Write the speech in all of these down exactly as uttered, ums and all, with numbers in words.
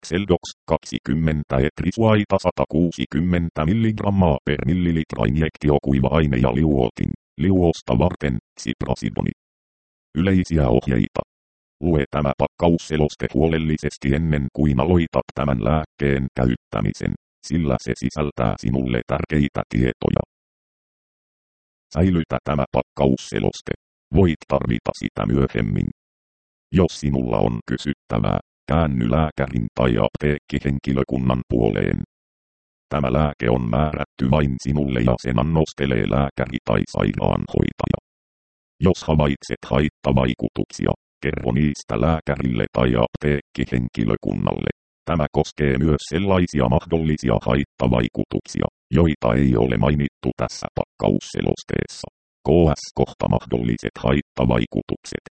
Xeldox kaksikymmentä etrisuaita sata kuusikymmentä milligrammaa per millilitra injektio kuiva-aine ja liuotin, liuosta varten, Ziprasidoni. Yleisiä ohjeita. Lue tämä pakkausseloste huolellisesti ennen kuin aloitat tämän lääkkeen käyttämisen, sillä se sisältää sinulle tärkeitä tietoja. Säilytä tämä pakkausseloste. Voit tarvita sitä myöhemmin. Jos sinulla on kysyttävää, käänny lääkärin tai apteekkihenkilökunnan puoleen. Tämä lääke on määrätty vain sinulle ja sen annostelee lääkäri tai sairaanhoitaja. Jos havaitset haittavaikutuksia, kerro niistä lääkärille tai apteekkihenkilökunnalle. Tämä koskee myös sellaisia mahdollisia haittavaikutuksia, joita ei ole mainittu tässä pakkausselosteessa. K S kohta mahdolliset haittavaikutukset.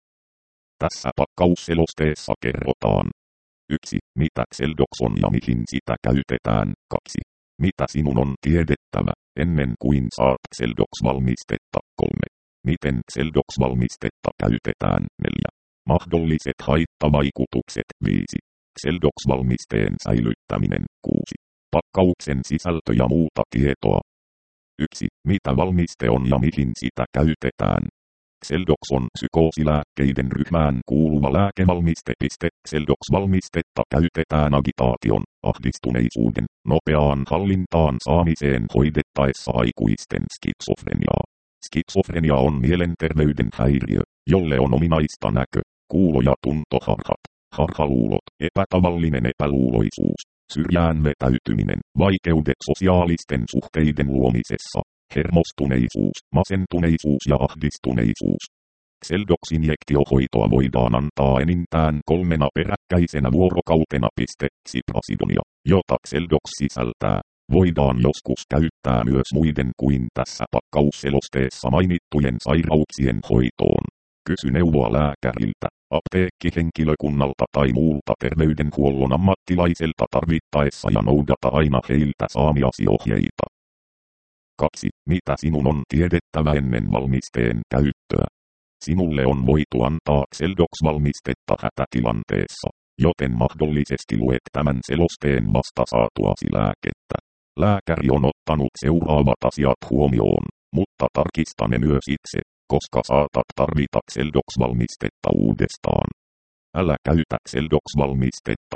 Tässä pakkausselosteessa kerrotaan. yksi. Mitä Xeldox on ja mihin sitä käytetään. kaksi. Mitä sinun on tiedettävä, ennen kuin saat Xeldox-valmistetta. kolme. Miten Xeldox-valmistetta käytetään. neljä. Mahdolliset haittavaikutukset. viisi. Xeldox-valmisteen säilyttäminen. kuusi. Pakkauksen sisältö ja muuta tietoa. yksi. Mitä valmiste on ja mihin sitä käytetään. Xeldox on psykoosilääkkeiden ryhmään kuuluva lääkevalmiste. Xeldox-valmistetta käytetään agitaation, ahdistuneisuuden, nopeaan hallintaan saamiseen hoidettaessa aikuisten skitsofreniaa. Skitsofrenia on mielenterveyden häiriö, jolle on ominaista näkö, kuulo- ja tuntoharhat, harhaluulot, epätavallinen epäluuloisuus, syrjään vetäytyminen, vaikeudet sosiaalisten suhteiden luomisessa, hermostuneisuus, masentuneisuus ja ahdistuneisuus. Xeldox-injektiohoitoa voidaan antaa enintään kolmena peräkkäisenä vuorokautena. Ziprasidonia, jota Xeldox sisältää, voidaan joskus käyttää myös muiden kuin tässä pakkausselosteessa mainittujen sairauksien hoitoon. Kysy neuvoa lääkäriltä, apteekkihenkilökunnalta tai muulta terveydenhuollon ammattilaiselta tarvittaessa ja noudata aina heiltä saamiasi ohjeita. kaksi. Mitä sinun on tiedettävä ennen valmisteen käyttöä? Sinulle on voitu antaa Xeldox-valmistetta hätätilanteessa, joten mahdollisesti luet tämän selosteen vasta saatuasi lääkettä. Lääkäri on ottanut seuraavat asiat huomioon, mutta tarkista ne myös itse, koska saatat tarvita Xeldox-valmistetta uudestaan. Älä käytä Xeldox-valmistetta.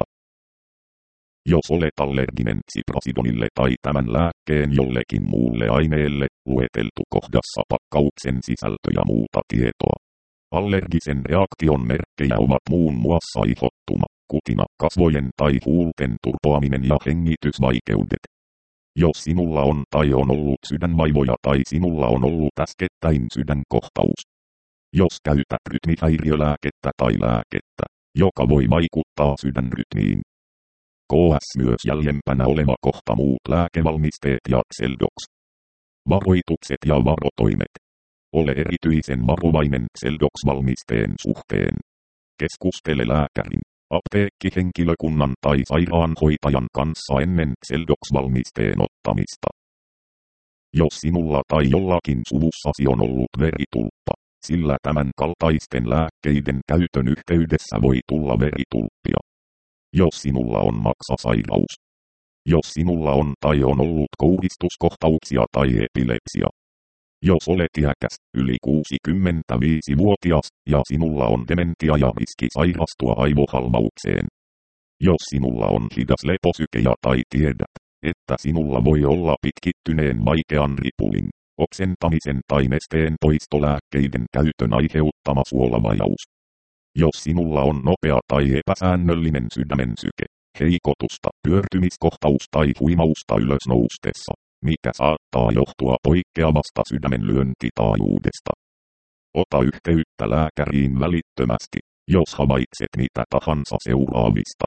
Jos olet allerginen Ziprasidonille tai tämän lääkkeen jollekin muulle aineelle, lueteltu kohdassa pakkauksen sisältö ja muuta tietoa. Allergisen reaktion merkkejä ovat muun muassa ihottuma, kutina, kasvojen tai huulten turpoaminen ja hengitysvaikeudet. Jos sinulla on tai on ollut sydänvaivoja tai sinulla on ollut äskettäin sydänkohtaus. Jos käytät rytmihäiriölääkettä tai lääkettä, joka voi vaikuttaa sydänrytmiin. K S myös jäljempänä oleva kohta muut lääkevalmisteet ja Xeldox. Varoitukset ja varotoimet. Ole erityisen varovainen Xeldox-valmisteen suhteen. Keskustele lääkärin, apteekkihenkilökunnan tai sairaanhoitajan kanssa ennen Xeldox-valmisteen ottamista. Jos sinulla tai jollakin suvussasi on ollut veritulppa, sillä tämän kaltaisten lääkkeiden käytön yhteydessä voi tulla veritulppia. Jos sinulla on maksasairaus. Jos sinulla on tai on ollut kouhistuskohtauksia tai epilepsia. Jos olet iäkäs, yli kuusikymmentäviisivuotias, ja sinulla on dementia ja riski sairastua aivohalvaukseen. Jos sinulla on hidas leposyke ja tai tiedät, että sinulla voi olla pitkittyneen vaikean ripulin, oksentamisen tai nesteen poistolääkkeiden käytön aiheuttama suolavajaus. Jos sinulla on nopea tai epäsäännöllinen sydämen syke, heikotusta, pyörtymiskohtaus tai huimausta ylösnoustessa, mikä saattaa johtua poikkeavasta sydämen lyöntitaajuudesta. Ota yhteyttä lääkäriin välittömästi, jos havaitset mitä tahansa seuraavista.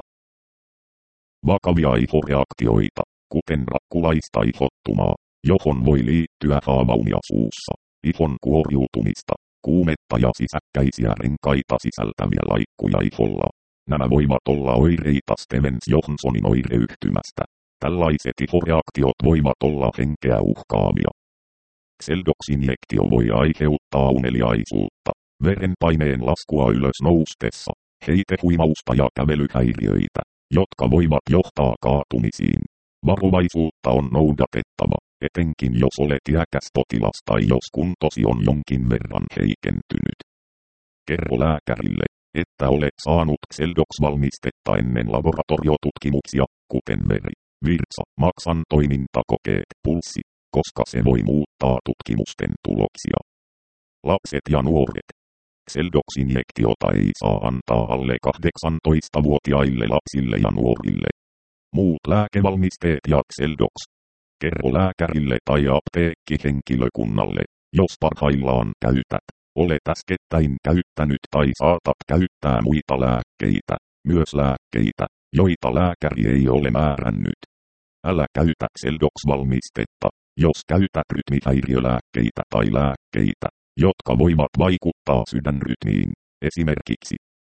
Vakavia ihoreaktioita, kuten rakkulaista ihottumaa, johon voi liittyä haavaumia suussa, ihon kuoriutumista, kuumetta ja sisäkkäisiä renkaita sisältäviä laikkuja iholla. Nämä voivat olla oireita Stevens-Johnsonin oireyhtymästä. Tällaiset ihoreaktiot voivat olla henkeä uhkaavia. Xeldox-injektio voi aiheuttaa uneliaisuutta, verenpaineen laskua ylös noustessa, heitehuimausta ja kävelyhäiriöitä. jotka voivat johtaa kaatumisiin. Varovaisuutta on noudatettava, etenkin jos olet iäkäs potilas tai jos kuntosi on jonkin verran heikentynyt. Kerro lääkärille, että olet saanut Xeldox-valmistetta ennen laboratoriotutkimuksia, kuten veri, virtsa, maksan toimintakokeet, pulssi, koska se voi muuttaa tutkimusten tuloksia. Lapset ja nuoret. Xeldox-injektiota ei saa antaa alle kahdeksantoistavuotiaille lapsille ja nuorille. Muut lääkevalmisteet ja Xeldox. Kerro lääkärille tai apteekkihenkilökunnalle, jos parhaillaan käytät, olet äskettäin käyttänyt tai saatat käyttää muita lääkkeitä, myös lääkkeitä, joita lääkäri ei ole määrännyt. Älä käytä Xeldox-valmistetta, jos käytät rytmihäiriölääkkeitä tai lääkkeitä, jotka voivat vaikuttaa sydänrytmiin, esimerkiksi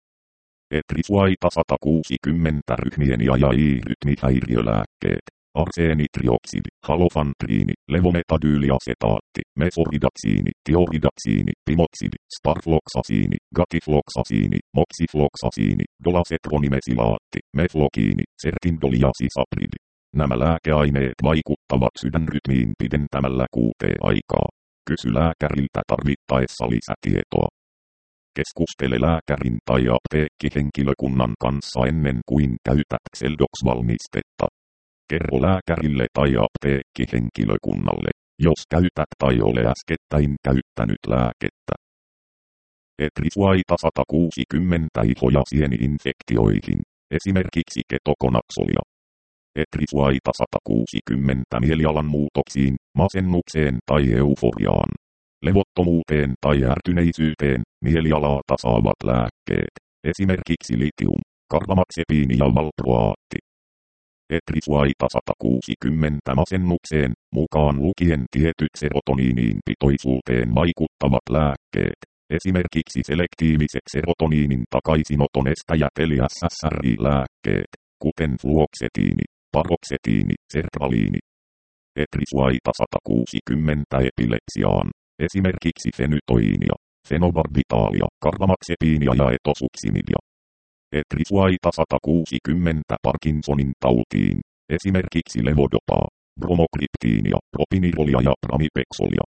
Etrisuaita sata kuusikymmentä rytmien ja rytmihäiriölääkkeet, arseenitrioksidi, halofantriini, levometadyyliasetaatti, mesoridaksiini, tioridaksiini, pimoksidi, sparfloksasiini, gatifloksasiini, moksifloksasiini, dolasetronimesilaatti, meflokiini, sertindoli ja sisapridi. Nämä lääkeaineet vaikuttavat sydänrytmiin pidentämällä kuuteaikaa. Kysy lääkäriltä tarvittaessa lisätietoa. Keskustele lääkärin tai apteekkihenkilökunnan kanssa ennen kuin käytät Xeldox-valmistetta. Kerro lääkärille tai apteekkihenkilökunnalle, jos käytät tai ole äskettäin käyttänyt lääkettä. Etrisuaita sata kuusikymmentä iho- ja sieni-infektioihin, esimerkiksi ketokonaksolia. Etrisuaita sata kuusikymmentä mielialan muutoksiin, masennukseen tai euforiaan, levottomuuteen tai ärtyneisyyteen mielialaa tasaavat lääkkeet, esimerkiksi litium, karbamaxepiini ja valproaatti. Etrisuaita sata kuusikymmentä masennukseen, mukaan lukien tietyt serotoniiniin pitoisuuteen vaikuttavat lääkkeet, esimerkiksi selektiiviset serotoniinin takaisinoton estäjät eli S S R I-lääkkeet, kuten fluoksetiini, paroksetiini, sertraliini. Etrisuaita sata kuusikymmentä epilepsiaan, esimerkiksi fenytoiinia, fenobarbitaalia, karbamaxepiinia ja etosuksimidia. Etrisuaita sata kuusikymmentä Parkinsonin tautiin, esimerkiksi levodopaa, bromokriptiinia, propinirolia ja pramipexolia.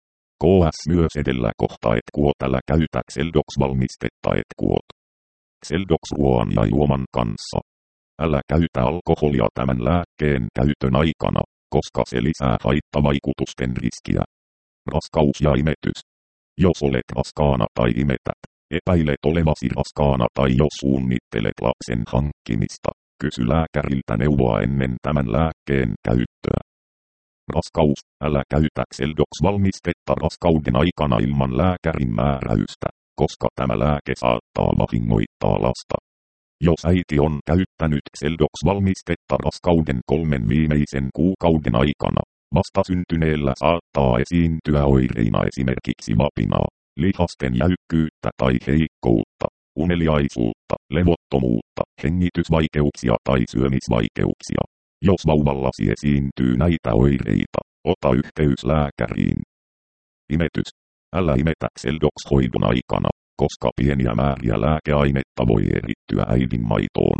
K S myös edellä kohta et kuot älä käytä Xeldox-valmistetta et kuot. Xeldox ruoan ja juoman kanssa. Älä käytä alkoholia tämän lääkkeen käytön aikana, koska se lisää haittavaikutusten riskiä. Raskaus ja imetys. Jos olet raskaana tai imetät, epäilet olevasi raskaana tai jos suunnittelet lapsen hankkimista, kysy lääkäriltä neuvoa ennen tämän lääkkeen käyttöä. Raskaus. Älä käytä Xeldox-valmistetta raskauden aikana ilman lääkärin määräystä, koska tämä lääke saattaa vahingoittaa lasta. Jos äiti on käyttänyt Xeldox-valmistetta raskauden kolmen viimeisen kuukauden aikana, vastasyntyneellä saattaa esiintyä oireina esimerkiksi vapinaa, lihasten jäykkyyttä tai heikkoutta, uneliaisuutta, levottomuutta, hengitysvaikeuksia tai syömisvaikeuksia. Jos vauvallasi esiintyy näitä oireita, ota yhteys lääkäriin. Imetys. Älä imetä Xeldox-hoidon aikana, koska pieniä määriä lääkeainetta voi erittyä äidin maitoon.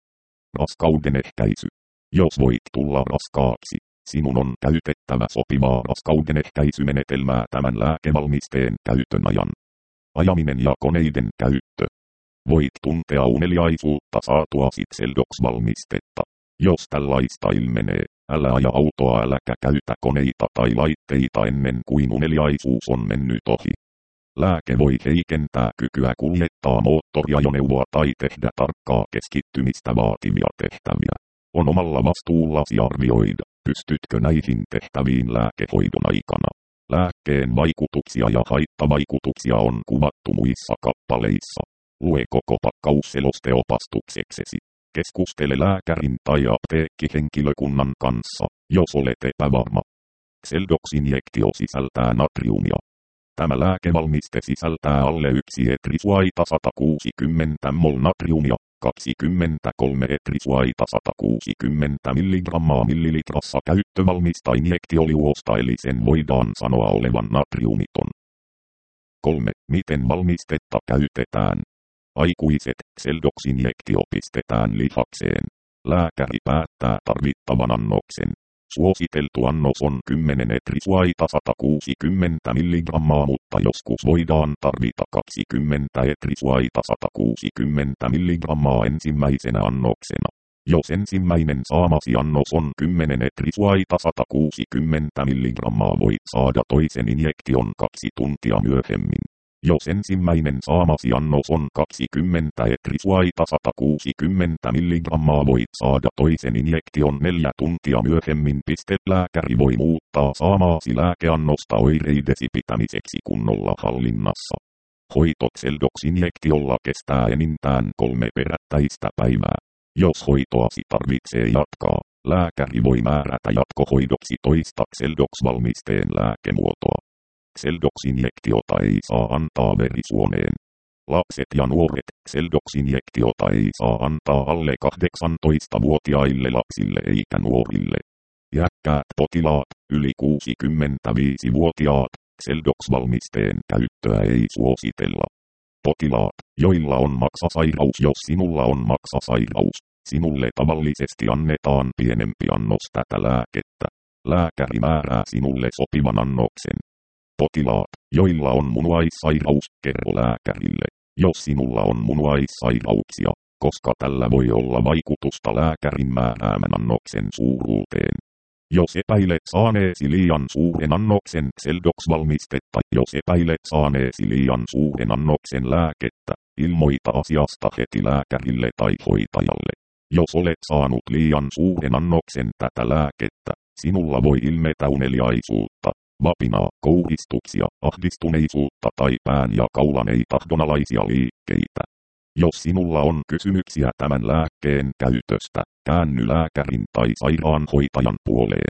Raskauden ehkäisy. Jos voit tulla raskaaksi, sinun on käytettävä sopivaa raskauden ehkäisymenetelmää tämän lääkevalmisteen käytön ajan. Ajaminen ja koneiden käyttö. Voit tuntea uneliaisuutta saatuasi Xeldox-valmistetta. Jos tällaista ilmenee, älä aja autoa äläkä käytä koneita tai laitteita ennen kuin uneliaisuus on mennyt ohi. Lääke voi heikentää kykyä kuljettaa moottoriajoneuvoa tai tehdä tarkkaa keskittymistä vaativia tehtäviä. On omalla vastuullasi arvioida, pystytkö näihin tehtäviin lääkehoidon aikana. Lääkkeen vaikutuksia ja haittavaikutuksia on kuvattu muissa kappaleissa. Lue koko pakkaus selosteopastukseksesi. Keskustele lääkärin tai apteekkihenkilökunnan kanssa, jos olet epävarma. Xeldox-injektio sisältää natriumia. Tämä lääkevalmiste sisältää alle yksi etrisuaita sata kuusikymmentä mol natriumia, kaksikymmentäkolme etrisuaita sata kuusikymmentä milligrammaa millilitrassa käyttövalmista injektioliuosta eli sen voidaan sanoa olevan natriumiton. kolme. Miten valmistetta käytetään? Aikuiset, Xeldox-injektio pistetään lihakseen. Lääkäri päättää tarvittavan annoksen. Suositeltu annos on kymmenen etrisuaita sata kuusikymmentä milligrammaa, mutta joskus voidaan tarvita kaksikymmentä etrisuaita sata kuusikymmentä milligrammaa ensimmäisenä annoksena. Jos ensimmäinen saamasi annos on kymmenen etrisuaita sata kuusikymmentä milligrammaa, voit saada toisen injektion kaksi tuntia myöhemmin. Jos ensimmäinen saamasi annos on kaksikymmentä etrisuaita sata kuusikymmentä milligrammaa, voit saada toisen injektion neljä tuntia myöhemmin. Lääkäri voi muuttaa saamaasi lääkeannosta oireidesi pitämiseksi kunnolla hallinnassa. Hoito Xeldox-injektiolla kestää enintään kolme perättäistä päivää. Jos hoitoasi tarvitsee jatkaa, lääkäri voi määrätä jatkohoidoksi toista Xeldox-valmisteen lääkemuotoa. Xeldox-injektiota ei saa antaa verisuoneen. Lapset ja nuoret, Xeldox-injektiota ei saa antaa alle kahdeksantoistavuotiaille lapsille eikä nuorille. Iäkkäät potilaat, yli kuusikymmentäviisivuotiaat, Xeldox-valmisteen käyttöä ei suositella. Potilaat, joilla on maksasairaus. Jos sinulla on maksasairaus, sinulle tavallisesti annetaan pienempi annos tätä lääkettä. Lääkäri määrää sinulle sopivan annoksen. Potilaat, joilla on munuaissairaus, kerro lääkärille, jos sinulla on munuaissairauksia, koska tällä voi olla vaikutusta lääkärin määräämän annoksen suuruuteen. Jos epäilet saaneesi liian suuren annoksen Xeldox-valmistetta, jos epäilet saaneesi liian suuren annoksen lääkettä, ilmoita asiasta heti lääkärille tai hoitajalle. Jos olet saanut liian suuren annoksen tätä lääkettä, sinulla voi ilmetä uneliaisuutta, vapinaa, kouristuksia, ahdistuneisuutta tai pään ja kaulan ei-tahdonalaisia liikkeitä. Jos sinulla on kysymyksiä tämän lääkkeen käytöstä, käänny lääkärin tai sairaanhoitajan puoleen.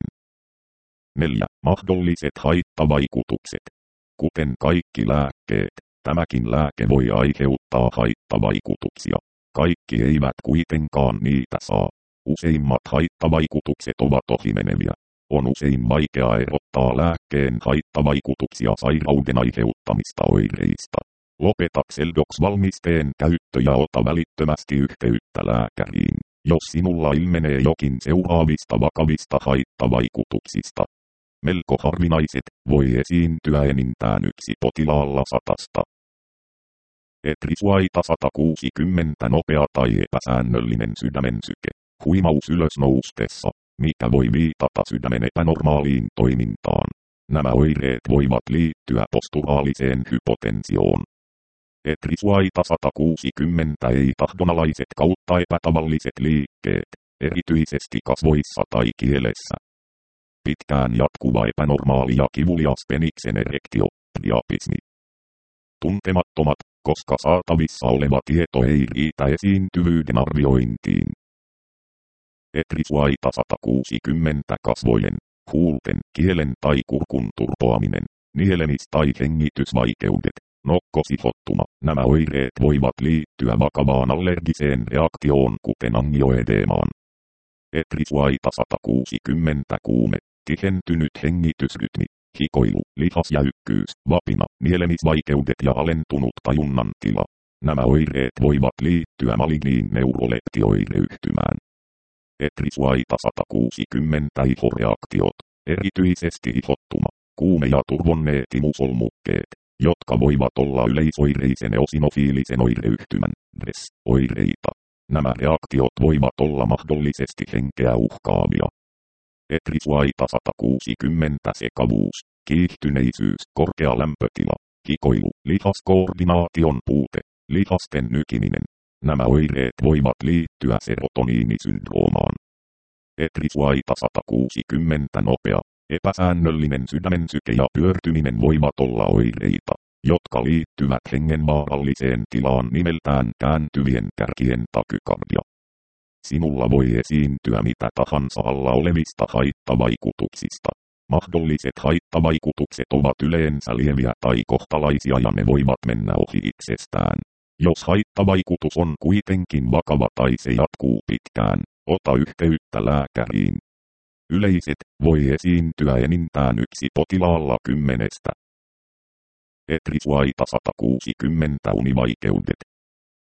neljä. Mahdolliset haittavaikutukset. Kuten kaikki lääkkeet, tämäkin lääke voi aiheuttaa haittavaikutuksia. Kaikki eivät kuitenkaan niitä saa. Useimmat haittavaikutukset ovat ohimeneviä. On usein vaikea erottaa lääkkeen haittavaikutuksia sairauden aiheuttamista oireista. Lopeta Xeldox-valmisteen käyttö ja ota välittömästi yhteyttä lääkäriin, jos sinulla ilmenee jokin seuraavista vakavista haittavaikutuksista. Melko harvinaiset, voi esiintyä enintään yksi potilaalla satasta. Etrisuaita sata kuusikymmentä nopea tai epäsäännöllinen sydämen syke. Huimaus ylösnoustessa, mikä voi viitata sydämen epänormaaliin toimintaan. Nämä oireet voivat liittyä posturaaliseen hypotensioon. Etrisuaita sata kuusikymmentä ei-tahdonalaiset kautta epätavalliset liikkeet, erityisesti kasvoissa tai kielessä. Pitkään jatkuva epänormaali ja kivulias peniksen erektio, priapismi. Tuntemattomat, koska saatavissa oleva tieto ei riitä esiintyvyyden arviointiin. Etrisuaita sata kuusikymmentä kasvojen, huulten, kielen tai kurkun turpoaminen, nielemis- tai hengitysvaikeudet, nokkosihottuma. Nämä oireet voivat liittyä vakavaan allergiseen reaktioon, kuten angioedemaan. Etrisuaita sata kuusikymmentä kuume, tihentynyt hengitysrytmi, hikoilu, lihasjäykkyys, vapina, nielemisvaikeudet ja alentunut tajunnan tila. Nämä oireet voivat liittyä maligniin neuroleptioireyhtymään. Etrisuaita sata kuusikymmentä ihoreaktiot, erityisesti ihottuma, kuume ja turvonneet imusolmukkeet, jotka voivat olla yleisoireisen eosinofiilisen oireyhtymän, D R E S-oireita. Nämä reaktiot voivat olla mahdollisesti henkeä uhkaavia. Etrisuaita sata kuusikymmentä sekavuus, kiihtyneisyys, korkea lämpötila, hikoilu, lihaskoordinaation puute, lihasten nykiminen. Nämä oireet voivat liittyä serotoniinisyndroomaan. Etrisuaita sata kuusikymmentä nopea, epäsäännöllinen sydämen syke ja pyörtyminen voivat olla oireita, jotka liittyvät hengenvaaralliseen tilaan nimeltään kääntyvien kärkien takykardia. Sinulla voi esiintyä mitä tahansa alla olevista haittavaikutuksista. Mahdolliset haittavaikutukset ovat yleensä lieviä tai kohtalaisia ja ne voivat mennä ohi itsestään. Jos haittavaikutus on kuitenkin vakava tai se jatkuu pitkään, ota yhteyttä lääkäriin. Yleiset, voi esiintyä enintään yksi potilaalla kymmenestä. Etrisuaita sata kuusikymmentä univaikeudet.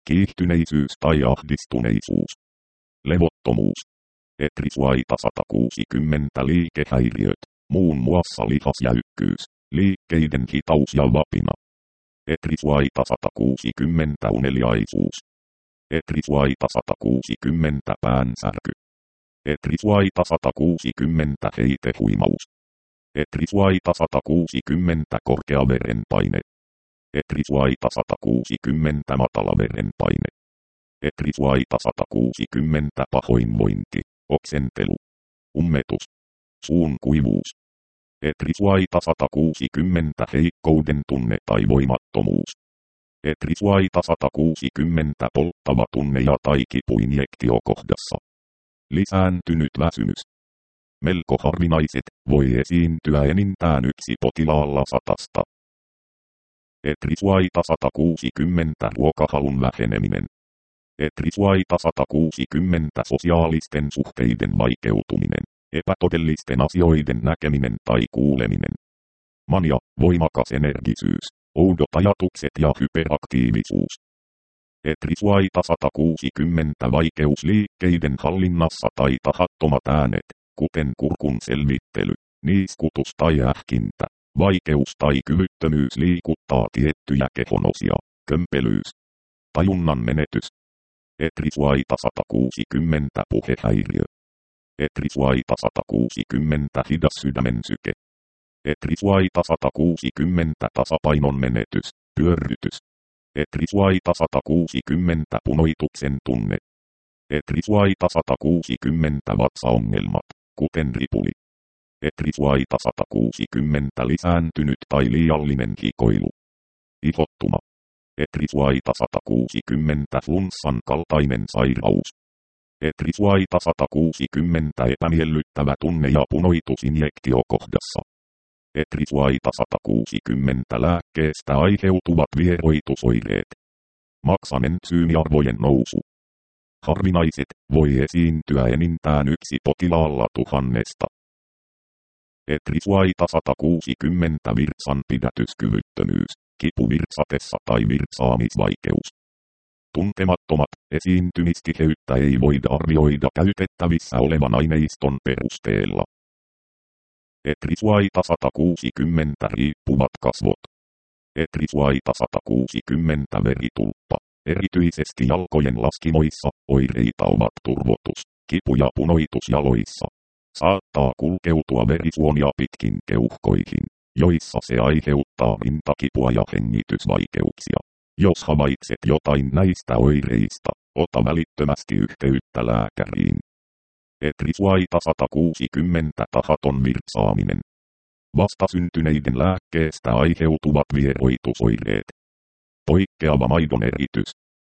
kiihtyneisyys tai ahdistuneisuus. Levottomuus. Etrisuaita sata kuusikymmentä liikehäiriöt, muun muassa lihasjäykkyys, liikkeiden hitaus ja vapina. Etrisuaita sata kuusikymmentä uneliaisuus. Etrisuaita sata kuusikymmentä päänsärky. Etrisuaita sata kuusikymmentä heitehuimaus. Etrisuaita sata kuusikymmentä korkea verenpaine. Etrisuaita sata kuusikymmentä matala verenpaine. Etrisuaita sata kuusikymmentä pahoinvointi, oksentelu, ummetus, suun kuivuus. Etrisuaita sata kuusikymmentä heikkouden tunne tai voimattomuus. Etrisuaita sata kuusikymmentä polttava tunne ja tai kipuinjektio kohdassa. Lisääntynyt väsymys. Melko harvinaiset, voi esiintyä enintään yksi potilaalla satasta. Etrisuaita sata kuusikymmentä ruokahalun väheneminen. Etrisuaita sata kuusikymmentä sosiaalisten suhteiden vaikeutuminen, epätodellisten asioiden näkeminen tai kuuleminen. Mania, voimakas energisyys, oudot ajatukset ja hyperaktiivisuus. Etrisuaita sata kuusikymmentä vaikeus liikkeiden hallinnassa tai tahattomat äänet, kuten kurkun selvittely, niiskutus tai ähkintä, vaikeus tai kyvyttömyys liikuttaa tiettyjä kehonosia, kömpelyys, tajunnan menetys. Etrisuaita sata kuusikymmentä puhehäiriö. Etrisuaita sata kuusikymmentä hidas sydämen syke. Etrisuaita sata kuusikymmentä tasapainon menetys, pyörrytys. Etrisuaita sata kuusikymmentä punoituksen tunne. Etrisuaita sata kuusikymmentä vatsaongelmat, kuten ripuli. Etrisuaita sata kuusikymmentä lisääntynyt tai liiallinen hikoilu. Ihottuma. Etrisuaita sata kuusikymmentä flunssan kaltainen sairaus. Etrisuaita sata kuusikymmentä epämiellyttävä tunne ja punoitus injektiokohdassa. Etrisuaita sata kuusikymmentä lääkkeestä aiheutuvat vieroitusoireet. Maksanen syyniarvojen nousu. Harvinaiset, voi esiintyä enintään yksi potilaalla tuhannesta. Etrisuaita sata kuusikymmentä virtsan pidätyskyvyttömyys, kipu virtsatessa tai virtsaamisvaikeus. Tuntemattomat, esiintymistiheyttä ei voida arvioida käytettävissä olevan aineiston perusteella. Etrisuaita sata kuusikymmentä riippuvat kasvot. Etrisuaita sata kuusikymmentä veritulppa. Erityisesti jalkojen laskimoissa oireita ovat turvotus, kipu ja punoitus jaloissa. Saattaa kulkeutua verisuonia pitkin keuhkoihin, joissa se aiheuttaa rintakipua ja hengitysvaikeuksia. Jos havaitset jotain näistä oireista, ota välittömästi yhteyttä lääkäriin. Etrisuaita sata kuusikymmentä tahaton virtsaaminen. Vastasyntyneiden lääkkeestä aiheutuvat vieroitusoireet. Poikkeava maidon eritys.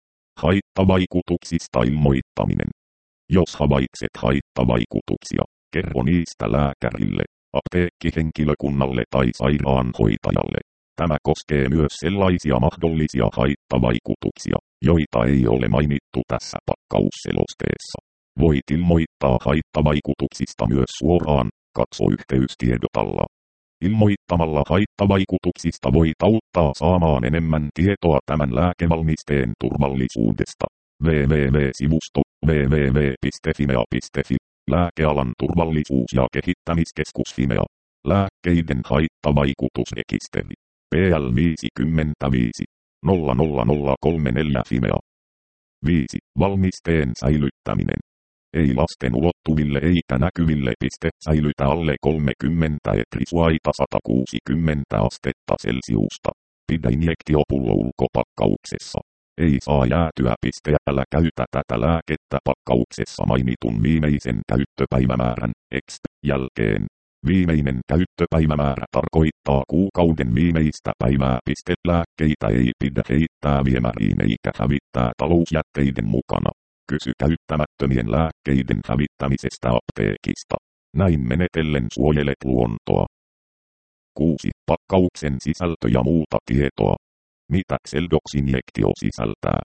Haittavaikutuksista ilmoittaminen. Jos havaitset haittavaikutuksia, kerro niistä lääkärille, apteekkihenkilökunnalle tai sairaanhoitajalle. Tämä koskee myös sellaisia mahdollisia haittavaikutuksia, joita ei ole mainittu tässä pakkausselosteessa. Voit ilmoittaa haittavaikutuksista myös suoraan, katso yhteystiedot alla. Ilmoittamalla haittavaikutuksista voit auttaa saamaan enemmän tietoa tämän lääkevalmisteen turvallisuudesta. double-u double-u double-u piste sivusto double-u double-u double-u piste fimea piste fi Lääkealan turvallisuus- ja kehittämiskeskus Fimea. Lääkkeiden haittavaikutusrekisteri. P L viisikymmentäviisi nolla nolla nolla kolme neljä Fimea. viisi. Valmisteen säilyttäminen. Ei lasten ulottuville eikä näkyville piste säilytä alle kolmekymmentä etrisuaita sata kuusikymmentä astetta Celsiusta. Pidä injektiopullo ulkopakkauksessa. Ei saa jäätyä piste. Älä käytä tätä lääkettä pakkauksessa mainitun viimeisen käyttöpäivämäärän X jälkeen. Viimeinen käyttöpäivämäärä tarkoittaa kuukauden viimeistä päivää. Piste. Lääkkeitä ei pidä heittää viemäriin eikä hävittää talousjätteiden mukana. Kysy käyttämättömien lääkkeiden hävittämisestä apteekista. Näin menetellen suojelet luontoa. kuusi. Pakkauksen sisältö ja muuta tietoa. Mitä Xeldox-injektio sisältää?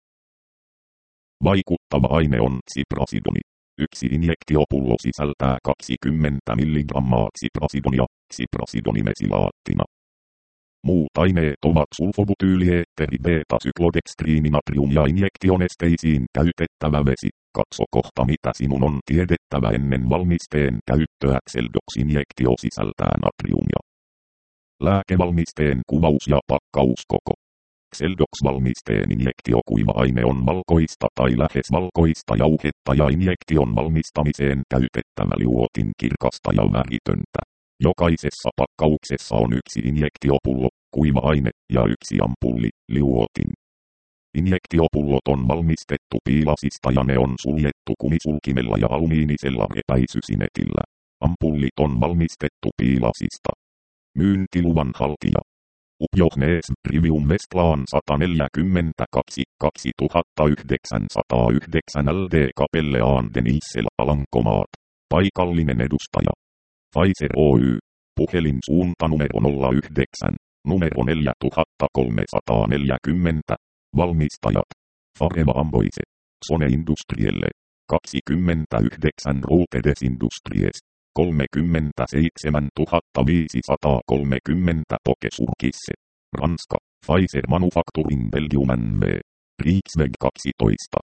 Vaikuttava aine on xiprasidoni. Yksi injektiopullo sisältää kaksikymmentä milligrammaa xiprasidonia, xiprasidonimesilaattina. Muut aineet ovat sulfobutyyliheetteri, beta-syklodekstriini, natrium ja injektionesteisiin käytettävä vesi. Katso kohta, mitä sinun on tiedettävä ennen valmisteen käyttöä. Xeldox-injektio sisältää natriumia. Lääkevalmisteen kuvaus ja pakkauskoko. Xeldox-valmisteen injektio kuiva-aine on valkoista tai lähes valkoista jauhetta ja injektion valmistamiseen käytettävä liuotin kirkasta ja väritöntä. Jokaisessa pakkauksessa on yksi injektiopullo, kuiva-aine ja yksi ampulli, liuotin. Injektiopullot on valmistettu piilasista ja ne on suljettu kumisulkimella ja alumiinisella repäisysinetillä. Ampullit on valmistettu piilasista. Myyntiluvan haltija. Upjohnees Trivium Westlaan sata neljäkymmentäkaksi kaksituhattayhdeksänsataayhdeksän L D Kapelle aan den Issel, Alankomaat. Paikallinen edustaja. Pfizer Oy. Puhelin suuntanumero nolla yhdeksän, numero neljä kolme neljä nolla. Valmistajat. Fareva Amboise. Sone Industrielle. kaksikymmentäyhdeksän Route des Industries. kolmekymmentäseitsemän tuhatta viisisataakolmekymmentä Pokesurkisse. Ranska. Pfizer Manufacturing Belgium N V. Rijksweg kaksitoista.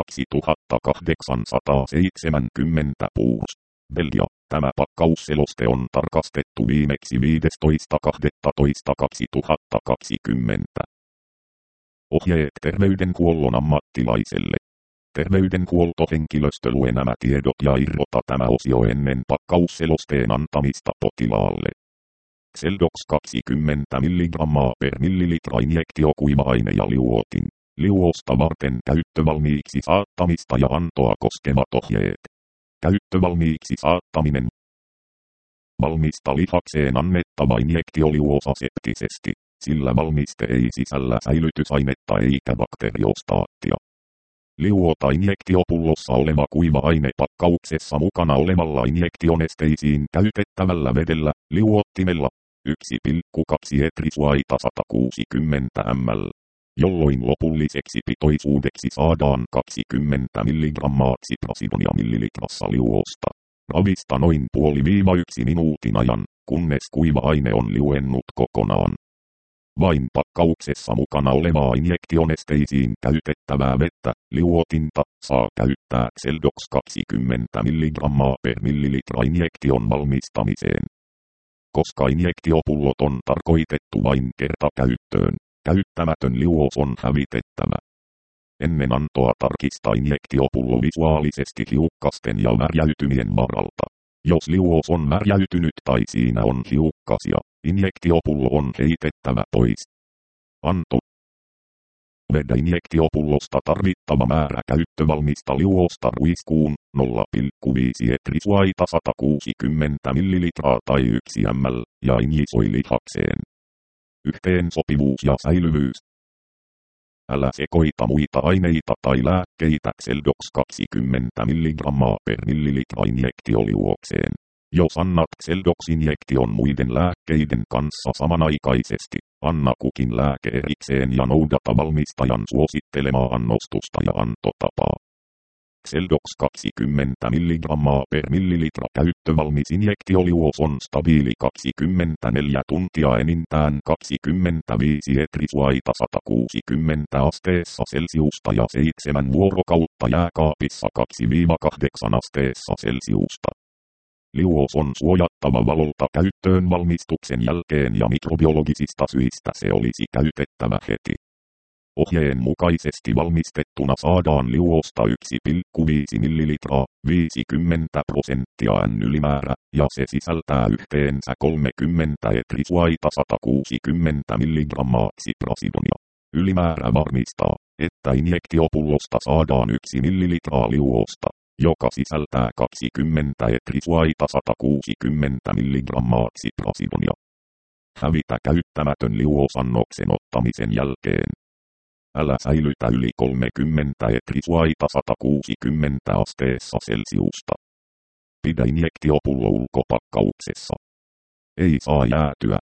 kaksituhattakahdeksansataaseitsemänkymmentä Puurs. Belgia. Tämä pakkausseloste on tarkastettu viimeksi viidestoista kahdestoista kaksituhattakaksikymmentä. Ohjeet terveydenhuollon ammattilaiselle. Terveydenhuoltohenkilöstö lue nämä tiedot ja irrota tämä osio ennen pakkausselosteen antamista potilaalle. Xeldox kaksikymmentä milligrammaa per millilitra injektio kuiva-aine ja liuotin. Liuosta varten käyttövalmiiksi saattamista ja antoa koskevat ohjeet. Käyttövalmiiksi saattaminen. Valmista lihakseen annettava injektio liuos aseptisesti, sillä valmiste ei sisällä säilytysainetta eikä bakteriostaattia. Liuota injektiopullossa oleva kuiva-aine pakkauksessa mukana olevalla injektionesteisiin käytettävällä vedellä, liuottimella, yksi pilkku kaksi etrisuaita sata kuusikymmentä millilitraa, jolloin lopulliseksi pitoisuudeksi saadaan kaksikymmentä milligrammaa tsiprasidonia millilitrassa liuosta. Ravista noin puoli viiva yksi minuutin ajan, kunnes kuiva-aine on liuennut kokonaan. Vain pakkauksessa mukana olevaa injektionesteisiin käytettävää vettä, liuotinta, saa käyttää Xeldox kaksikymmentä milligrammaa per millilitra injektion valmistamiseen. Koska injektiopullot on tarkoitettu vain kertakäyttöön, käyttämätön liuos on hävitettävä. Ennen antoa tarkista injektiopullo visuaalisesti hiukkasten ja värjäytymien varalta. Jos liuos on värjäytynyt tai siinä on hiukkasia, injektiopullo on heitettävä pois. Anto. Vedä injektiopullosta tarvittava määrä käyttövalmista liuosta ruiskuun, nolla pilkku viisi etrisuaita sata kuusikymmentä millilitraa tai yksi millilitraa, ja injisoi lihakseen. Yhteensopivuus ja säilyvyys. Älä sekoita muita aineita tai lääkkeitä Xeldox kaksikymmentä milligrammaa per millilitra injektioliuokseen. Jos annat Xeldox-injektion muiden lääkkeiden kanssa samanaikaisesti, anna kukin lääke erikseen ja noudata valmistajan suosittelemaa annostusta ja antotapaa. Xeldox kaksikymmentä milligrammaa per millilitra käyttövalmis injektioliuos on stabiili kaksikymmentäneljä tuntia enintään kaksikymmentäviisi etrisuaita sata kuusikymmentä asteessa Celsiusta ja seitsemän vuorokautta jääkaapissa kaksi kahdeksan asteessa Celsiusta. Liuos on suojattava valolta käyttöön valmistuksen jälkeen ja mikrobiologisista syistä se olisi käytettävä heti. Ohjeen mukaisesti valmistettuna saadaan liuosta yksi pilkku viisi millilitraa, viisikymmentä prosenttia N-ylimäärä, ja se sisältää yhteensä kolmekymmentä etrisuaita sata kuusikymmentä milligrammaa tsiprasidonia. Ylimäärä varmistaa, että injektiopullosta saadaan yksi millilitraa liuosta, joka sisältää kaksikymmentä etrisuaita sata kuusikymmentä milligrammaa tsiprasidonia. Hävitä käyttämätön liuosannoksen ottamisen jälkeen. Älä säilytä yli kolmekymmentä etrisuaita sata kuusikymmentä asteessa Celsiusta. Pidä injektiopullo ulkopakkauksessa. Ei saa jäätyä,